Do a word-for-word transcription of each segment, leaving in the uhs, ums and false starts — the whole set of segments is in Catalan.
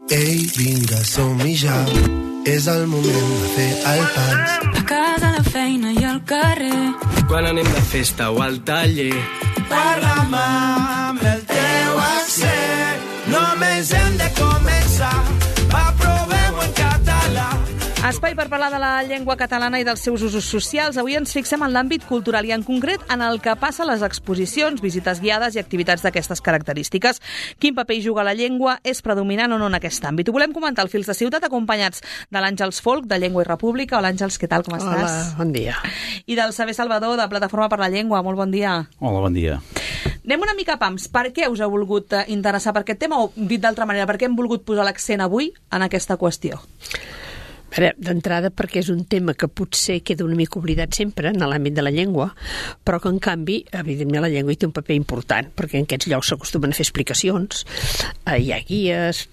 Ei, vinga, som-hi ja. És el moment de fer el pas. A casa, a la feina i al carrer. Quan anem de festa o al taller. Parla'm amb el teu accent. Només hem de començar. Va, provem-ho en català. Espai per parlar de la llengua catalana i dels seus usos socials. Avui ens fixem en l'àmbit cultural i en concret en el que passa a les exposicions, visites guiades i activitats d'aquestes característiques. Quin paper hi juga la llengua? És predominant o no en aquest àmbit? Ho volem comentar al Fils de Ciutat acompanyats de l'Àngels Folk, de Llengua i República. Hola Àngels, què tal, com estàs? Hola, bon dia. I del Saber Salvador, de Plataforma per la Llengua. Molt bon dia. Hola, bon dia. Anem una mica a pams. Per què us ha volgut interessar per aquest tema? O, dit d'altra manera, per què hem volgut posar l'accent avui en aquesta qüestió? D'entrada perquè és un tema que potser queda una mica oblidat sempre en l'àmbit de la llengua, però que en canvi, evidentment, la llengua hi té un paper important, perquè en aquests llocs s'acostumen a fer explicacions, eh, hi ha guies,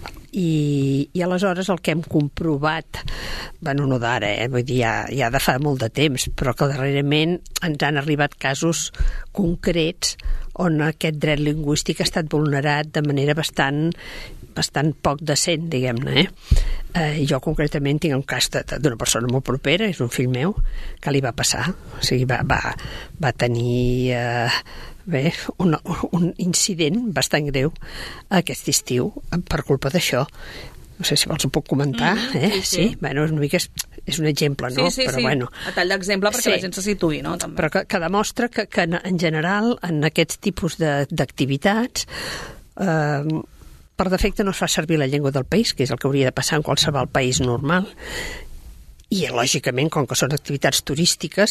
i, i aleshores el que hem comprovat, bueno, no d'ara, eh, vull dir, ja, ja de fa molt de temps, però que darrerament ens han arribat casos concrets on aquest dret lingüístic ha estat vulnerat de manera bastant bastant poc decent, diguem-ne, eh? Eh, jo concretament tinc un cas d'una persona molt propera, és un fill meu, que li va passar, o sigui, va, va, va tenir eh, bé, un, un incident bastant greu aquest estiu per culpa d'això. No sé si vols ho puc comentar, mm, eh? Sí, sí. sí? Bueno, és una mica és, és un exemple, no? Sí, sí, però, sí. Bueno, a tall d'exemple perquè sí. La gent se situï, no? També. Però que, que demostra que, que en general en aquests tipus d'activitats eh, per defecte no es fa servir la llengua del país, que és el que hauria de passar en qualsevol país normal, i lògicament, com que són activitats turístiques,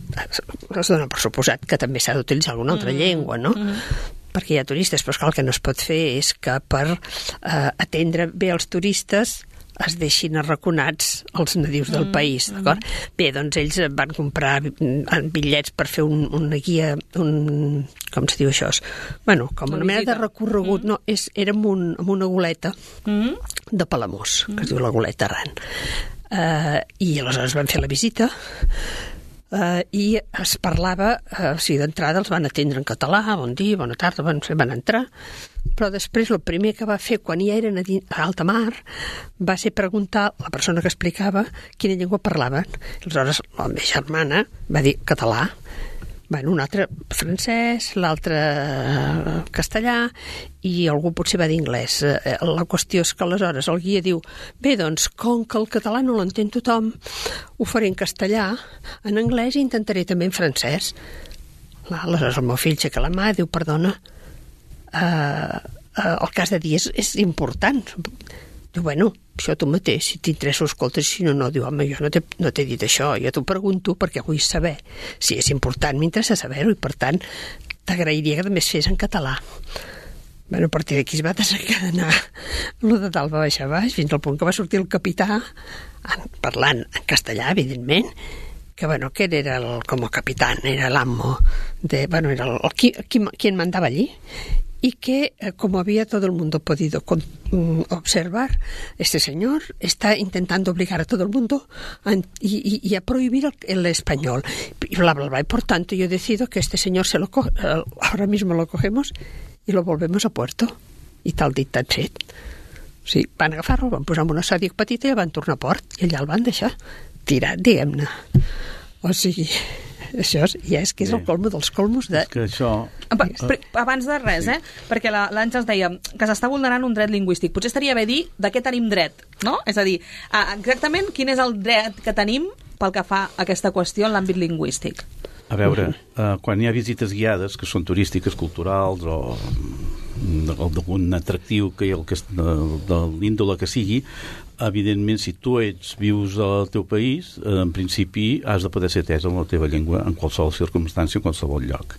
es dona per suposat que també s'ha d'utilitzar alguna altra mm. llengua, no? Mm. Perquè hi ha turistes, però esclar, el que no es pot fer és que per eh, atendre bé els turistes es deixin arraconats els nadius del mm, país, d'acord? Mm. Bé, doncs ells van comprar bitllets per fer un, una guia, un, com se diu això? Bueno, com una, una mena de recorregut, mm. no, és, era amb, un, amb una goleta mm. de Palamós, mm. que es diu la goleta Aran. Uh, I aleshores van fer la visita, Uh, i es parlava, uh, o sigui, d'entrada els van atendre en català, bon dia, bona tarda, van, van entrar, però després el primer que va fer quan ja eren a, a alta mar va ser preguntar a la persona que explicava quina llengua parlaven. Aleshores la meva germana va dir català, bueno, un altre francès, l'altre castellà, i algú potser va dir anglès. La qüestió és que aleshores el guia diu, bé, doncs, com que el català no l'entén tothom, ho faré en castellà, en anglès i intentaré també en francès. Aleshores el meu fill aixeca la mà i diu, perdona, uh, uh, el que has de dir és, és important. Diu, bueno, això tu mateix, si t'interessa ho escoltes, si no, no. Diu, home, jo no t'he no t'he dit això, jo t'ho pregunto perquè vull saber. Si és important, m'interessa saber-ho, i per tant t'agrairia que també es fes en català. Bueno, a partir d'aquí es va desencadenar lo de dalt va baixar baix, fins al punt que va sortir el capità en, parlant en castellà, evidentment, que, bueno, que era el, com a capità, era l'amo, de, bueno, era el, el, qui, qui, qui en mandava allí, y que, como había todo el mundo podido con, um, observar, este señor está intentando obligar a todo el mundo a, y, y, y a prohibir el, el español. Y bla, bla, bla. Y por tanto yo decido que este señor se lo co uh, ahora mismo lo cogemos y lo volvemos a puerto. I tal dit, tal fet. O sigui, van agafar-lo, van posar en una sàdic petita i el van tornar a port, i allà el van deixar tirat, diguem-ne. O sigui, això és, ja és que és el colmo dels colmos de... És que això... Abans de res, eh? Perquè l'Àngels deia que s'està vulnerant un dret lingüístic. Potser estaria bé dir de què tenim dret, no? És a dir, exactament quin és el dret que tenim pel que fa a aquesta qüestió en l'àmbit lingüístic. A veure, uh, quan hi ha visites guiades, que són turístiques, culturals o d'algun atractiu que hi ha, de l'índole que sigui, evidentment, si tu ets, vius al teu país, en principi has de poder ser atès en la teva llengua en qualsevol circumstància, en qualsevol lloc.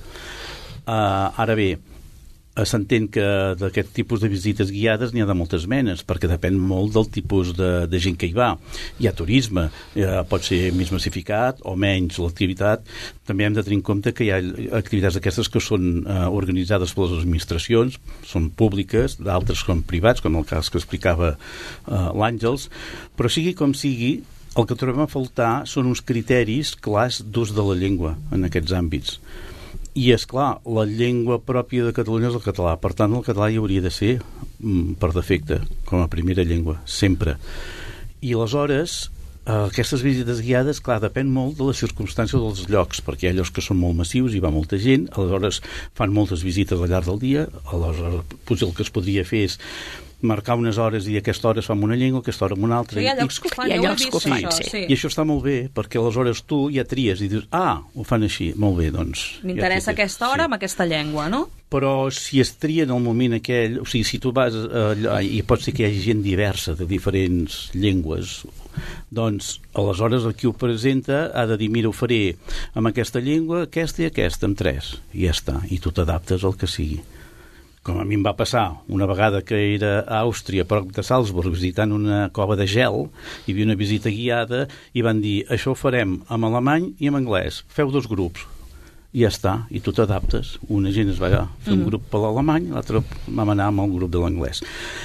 Uh, ara bé, s'entén que d'aquest tipus de visites guiades n'hi ha de moltes menes, perquè depèn molt del tipus de, de gent que hi va. Hi ha turisme, eh, pot ser més massificat o menys l'activitat. També hem de tenir en compte que hi ha activitats d'aquestes que són eh, organitzades per les administracions, són públiques, d'altres són privats, com el cas que explicava eh, l'Àngels, però sigui com sigui, el que trobem a faltar són uns criteris clars d'ús de la llengua en aquests àmbits. I, és clar, la llengua pròpia de Catalunya és el català. Per tant, el català hi hauria de ser per defecte, com a primera llengua, sempre. I aleshores, aquestes visites guiades, clar, depèn molt de les circumstàncies dels llocs, perquè hi ha llocs que són molt massius i va molta gent, aleshores fan moltes visites al llarg del dia, aleshores potser el que es podria fer és marcar unes hores i aquesta hora es fa en una llengua, aquesta hora en una altra. Hi ha llocs que ho fan, hi ha jo ho he llocs vist que ho fan, això, sí. sí. I això està molt bé, perquè aleshores tu ja tries i dius, ah, ho fan així, molt bé, doncs... M'interessa ja aquesta hora sí. amb aquesta llengua, no? Però si es tria en el moment aquell, o sigui, si tu vas allà, i pot ser que hi hagi gent diversa de diferents llengües, doncs aleshores el qui ho presenta ha de dir, mira, ho faré amb aquesta llengua, aquesta i aquesta, amb tres, i ja està, i tu t'adaptes al que sigui. Com a mi em va passar una vegada que era a Àustria, a prop de Salzburg, visitant una cova de gel, hi havia una visita guiada i van dir, això ho farem en alemany i en anglès, feu dos grups. I ja està, i tu t'adaptes. Una gent es va fer un grup per l'alemany, l'altre vam anar amb el grup de l'anglès.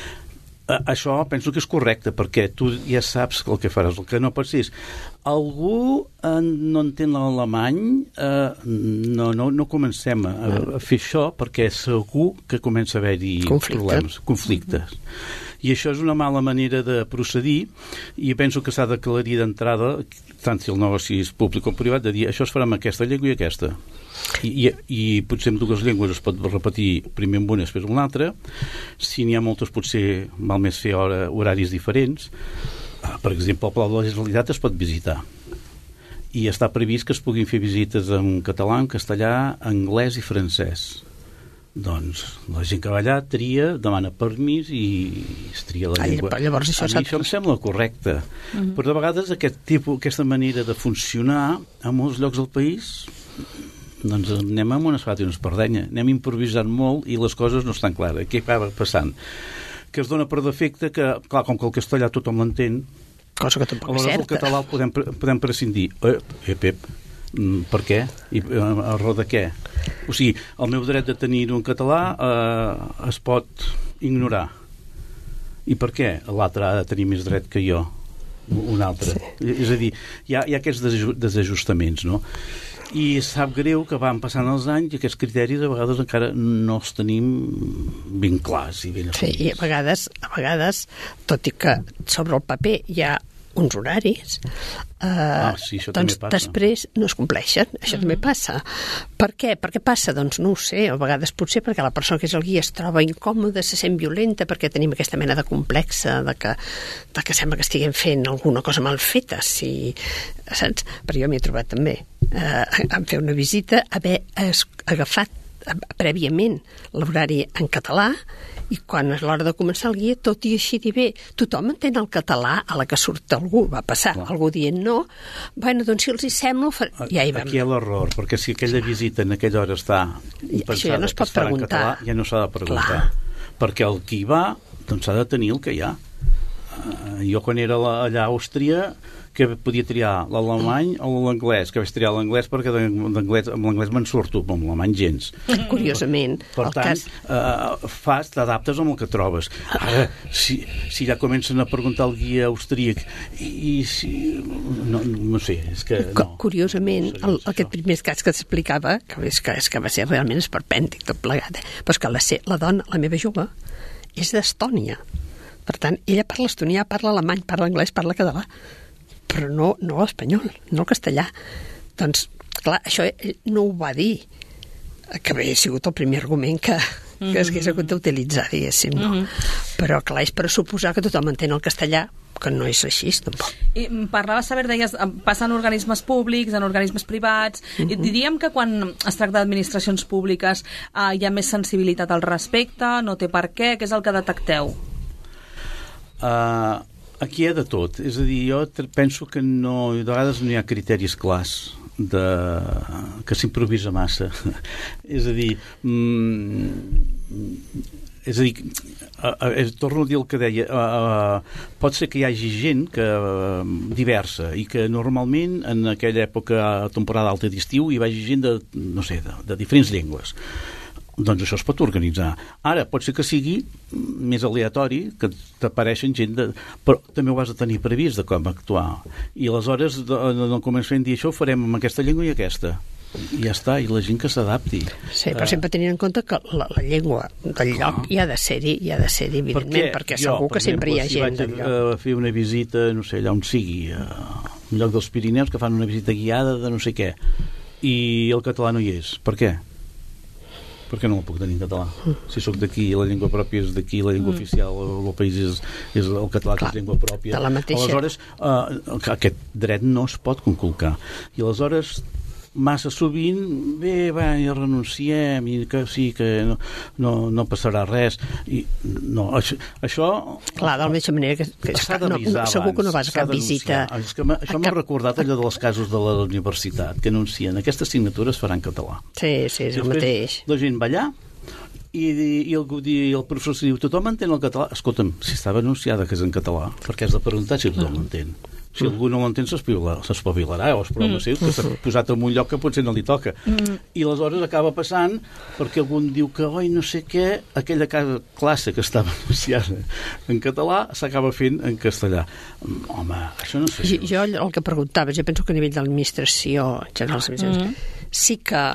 Això penso que és correcte, perquè tu ja saps el que faràs. El que no pot ser és algú eh, no entén l'alemany, eh, no, no, no comencem a, a fer això, perquè segur que comença a haver-hi Conflicte. problemes, conflictes. I això és una mala manera de procedir, i penso que s'ha d'aclarir d'entrada, tant si el negoci és públic com privat, de dir això es farà amb aquesta llengua i aquesta. I, i, i potser en dues llengües es pot repetir primer amb una, després amb l'altra. Si n'hi ha moltes, potser val més fer hora, horaris diferents. Per exemple, el Palau de la Generalitat es pot visitar. I està previst que es puguin fer visites en català, en castellà, anglès i francès. Doncs la gent que va allà tria, demana permís i es tria la llengua. Ah, llavors això a mi això em sembla correcte. Mm-hmm. Però de vegades aquest tipus, aquesta manera de funcionar a molts llocs del país, doncs anem amb una espada i una espardenya, anem improvisant molt i les coses no estan clares. Què acaba passant? Que es dona per defecte que, clar, com que el castellà tothom l'entén, cosa que tampoc és aleshores certa. el català el podem, podem prescindir. Eh, eh, Pep, per què? I a raó de què? O sigui, el meu dret de tenir un català eh, es pot ignorar. I per què l'altre ha de tenir més dret que jo? Un altre. Sí. És a dir, hi ha, hi ha aquests desajustaments, no? I sap greu que van passant els anys i aquests criteris a vegades encara no els tenim ben clars i ben assumits. Sí, i a vegades, a vegades, tot i que sobre el paper hi ha uns horaris, eh, ah, sí, doncs després no es compleixen. Això mm-hmm. també passa. Per què? Per què passa? Doncs no ho sé. A vegades potser perquè la persona que és el guia es troba incòmoda, se sent violenta, perquè tenim aquesta mena de complexa de que, de que sembla que estiguem fent alguna cosa mal feta. Si, saps? Però jo m'hi he trobat també. Eh, en fer una visita, haver agafat prèviament l'horari en català i quan és l'hora de començar el guia, tot i així dir bé, tothom entén el català a la que surt algú, va passar, clar. Algú dient no, bueno, doncs si els hi sembla ja hi vam. Aquí hi ha l'error, perquè si aquella visita en aquella hora està pensada ja no es pot que es farà en preguntar. català, ja no s'ha de preguntar, clar. Perquè el que hi va, doncs s'ha de tenir el que hi ha. Uh, jo quan era la, allà a Àustria, que podia triar l'alemany o l'anglès, que vaig triar l'anglès perquè d'anglès, amb l'anglès me'n surto, amb l'alemany gens. Curiosament. Per tant, cas... eh, fas, t'adaptes amb el que trobes. Ara, si, si ja comencen a preguntar al guia austríac i, i si... No, no sé, és que... No. Curiosament, el, aquest primer cas que t'explicava, que, és que, és que va ser realment esperpèntic tot plegat, eh? Però és que la, la dona, la meva jove, és d'Estònia. Per tant, ella parla estonià, parla alemany, parla anglès, parla català, però no, no l'espanyol, no el castellà. Doncs, clar, això no ho va dir, que hauria sigut el primer argument que, que mm-hmm. s'hagués hagut d'utilitzar, diguéssim, no? Mm-hmm. Però, clar, és per suposar que tothom entén el castellà, que no és així, tampoc. I parlaves, Saber, deies, passa en organismes públics, en organismes privats, mm-hmm. i diríem que quan es tracta d'administracions públiques eh, hi ha més sensibilitat al respecte, no té per què, què és el que detecteu? Uh, aquí hi ha de tot. És a dir, jo penso que no, de vegades no hi ha criteris clars de, que s'improvisa massa. És a dir, mm, és a dir, uh, uh, torno a dir el que deia, uh, uh, pot ser que hi hagi gent que, uh, diversa i que normalment en aquella època, temporada alta d'estiu, hi vagi gent de, no sé, de, de diferents llengües. Doncs això es pot organitzar. Ara, pot ser que sigui més aleatori, que t'apareixen gent de... Però també ho has de tenir previst de com actuar. I aleshores, no comencem a dir això, ho farem amb aquesta llengua i aquesta. i ja està, i la gent que s'adapti. Sí, però sempre tenint en compte que la, la llengua del lloc hi ha de ser-hi, hi ha de ser-hi, evidentment, per perquè segur jo, que sempre exemple, hi ha gent si del lloc. Si vaig a fer una visita, no sé, allà on sigui, a un lloc dels Pirineus, que fan una visita guiada de no sé què, i el català no hi és. Per què? Per què no el puc tenir en català? Si sóc d'aquí, la llengua pròpia és d'aquí, la llengua mm. oficial del país és, és el català, clar, que és llengua pròpia. Aleshores, uh, aquest dret no es pot conculcar. I aleshores, massa sovint, bé, va, ja renunciem, i que sí, que no, no, no passarà res. I, no, això, això... Clar, de la mateixa manera que, que no, no, segur que no vas a cap visita... És que això m'ha cap... recordat allò dels casos de la universitat, que anuncien aquesta assignatura es farà en català. Sí, sí, és el mateix. La gent va allà, i, i, el, i el professor si diu, tothom entén el català? Escolta'm, si estava anunciada que és en català, perquè has de preguntar si tothom l'entén. Si algú no l'entén, s'espavilarà, o és problema seu, que s'ha posat en un lloc que potser no li toca. Mm. I aleshores acaba passant perquè algú diu que, oi, no sé què, aquella classe que estava anunciada en català s'acaba fent en castellà. Home, això no sé. Jo, jo el que preguntava, jo penso que a nivell de l'administració general, mm. sí que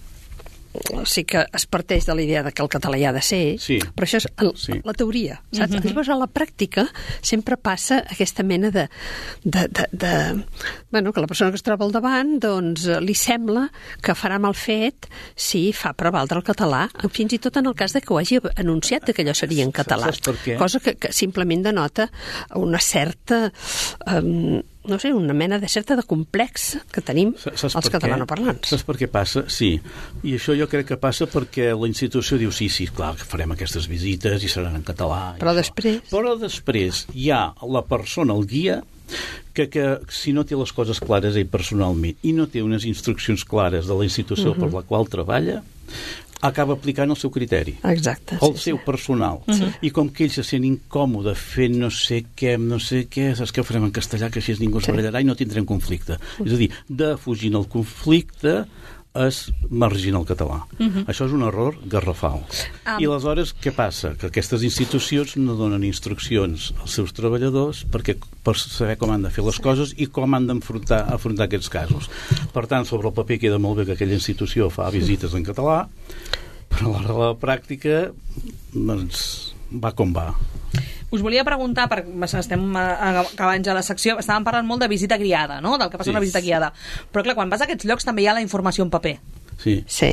sí que es parteix de la idea de que el català hi ha de ser, sí. però això és el, sí. la teoria, saps? Mm-hmm. Llavors, a la pràctica sempre passa aquesta mena de, de, de, de... Bueno, que la persona que es troba al davant, doncs, li sembla que farà mal fet si fa prevaldre el català, fins i tot en el cas de que ho hagi anunciat que allò seria en català. Cosa que, que simplement denota una certa... Um, no sé, una mena de certa de complex que tenim Saps els catalanoparlants. Saps per què passa? Sí. I això jo crec que passa perquè la institució diu sí, sí, clar, que farem aquestes visites i seran en català. Però després... Però després hi ha la persona, el guia, que, que si no té les coses clares ell personalment i no té unes instruccions clares de la institució uh-huh. per la qual treballa, acaba aplicant el seu criteri. Exacte. El sí, seu sí. personal. Uh-huh. I com que ell se sent incòmode fent no sé què, no sé què, saps què ho farem en castellà, que així ningú es sí. barallarà i no tindrem conflicte. Uh-huh. És a dir, defugint el conflicte es margina el català. Uh-huh. Això és un error garrafal. Um. I aleshores, què passa? Que aquestes institucions no donen instruccions als seus treballadors perquè, per saber com han de fer les coses i com han d'afrontar afrontar aquests casos. Per tant, sobre el paper queda molt bé que aquella institució fa visites en català, però a la pràctica doncs, va com va. Us volia preguntar, perquè estem acabant ja la secció, estàvem parlant molt de visita guiada, no? Del que passa sí. una visita guiada. Però clar, quan vas a aquests llocs també hi ha la informació en paper. Sí. Sí.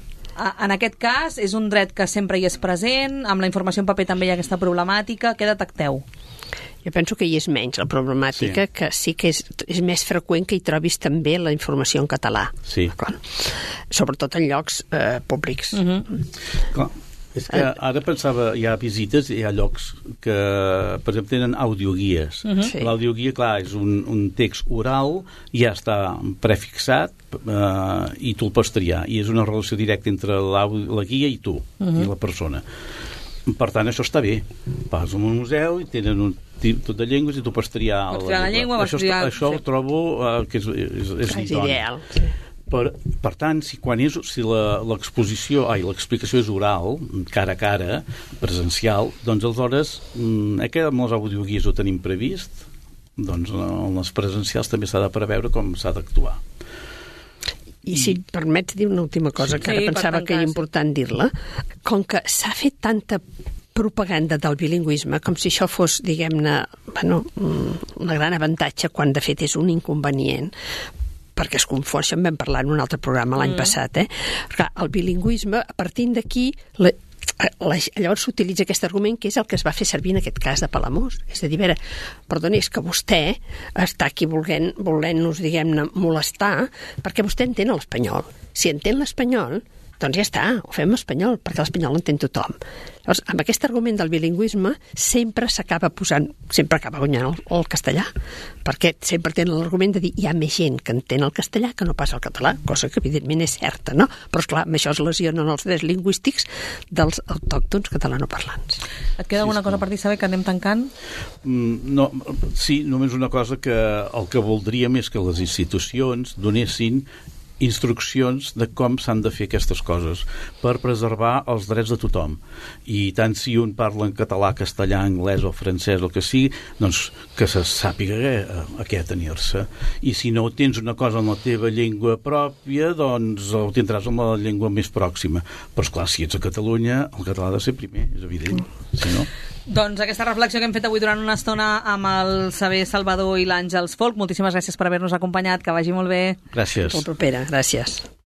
En aquest cas, és un dret que sempre hi és present, amb la informació en paper també hi ha aquesta problemàtica. Què detecteu? Jo penso que hi és menys la problemàtica, sí. que sí que és, és més freqüent que hi trobis també la informació en català. Sí. Sobretot en llocs eh, públics. Uh-huh. Clar. És que ara pensava, hi ha visites, hi ha llocs que, per exemple, tenen audioguies. Uh-huh. Sí. L'audioguia, clar, és un, un text oral, ja està prefixat eh, i tu el pots triar. I és una relació directa entre la guia i tu, uh-huh. i la persona. Per tant, això està bé. Vas a un museu i tenen un tot de llengües i tu pots triar, pots triar la, la llengua. Això, triar... això ho trobo eh, que és, és, és, és ideal. Sí. Per, per tant, si, quan és, si l'exposició, ai, l'explicació és oral, cara a cara, presencial, doncs aleshores, eh, que amb les audioguies ho tenim previst, doncs en les presencials també s'ha de preveure com s'ha d'actuar. I si em permets dir una última cosa, que ara sí, pensava que era important dir-la, com que s'ha fet tanta propaganda del bilingüisme com si això fos, diguem-ne, bueno, un gran avantatge quan de fet és un inconvenient, perquè es confon, això en vam parlar en un altre programa l'any mm. passat, eh? Perquè el bilingüisme, a partir d'aquí, la, la, llavors s'utilitza aquest argument que és el que es va fer servir en aquest cas de Palamós. És a dir, a veure, perdoni, és que vostè està aquí volent, volent-nos, diguem-ne, molestar, perquè vostè entén l'espanyol. Si entén l'espanyol, doncs ja està, ho fem en espanyol, perquè l'espanyol l'entén tothom. Llavors, amb aquest argument del bilingüisme sempre s'acaba posant, sempre acaba guanyant el, el castellà, perquè sempre tenen l'argument de dir hi ha més gent que entén el castellà que no pas el català, cosa que evidentment és certa, no? Però esclar, amb això es lesionen els drets lingüístics dels autòctons catalanoparlants. Et queda alguna sí, cosa per dir, saber que anem tancant? Mm, no, sí, només una cosa, que el que voldríem és que les institucions donessin instruccions de com s'han de fer aquestes coses per preservar els drets de tothom. I tant si un parla en català, castellà, anglès o francès, el que sigui, doncs que se sàpiga a, a què atenir-se. I si no tens una cosa en la teva llengua pròpia, doncs ho tindràs en la llengua més pròxima. Però, esclar, si ets a Catalunya, el català ha de ser primer, és evident. Si no... Doncs aquesta reflexió que hem fet avui durant una estona amb el Xavier Salvador i l'Àngels Folk. Moltíssimes gràcies per haver-nos acompanyat, que vagi molt bé. Gràcies. Molt propera, gràcies.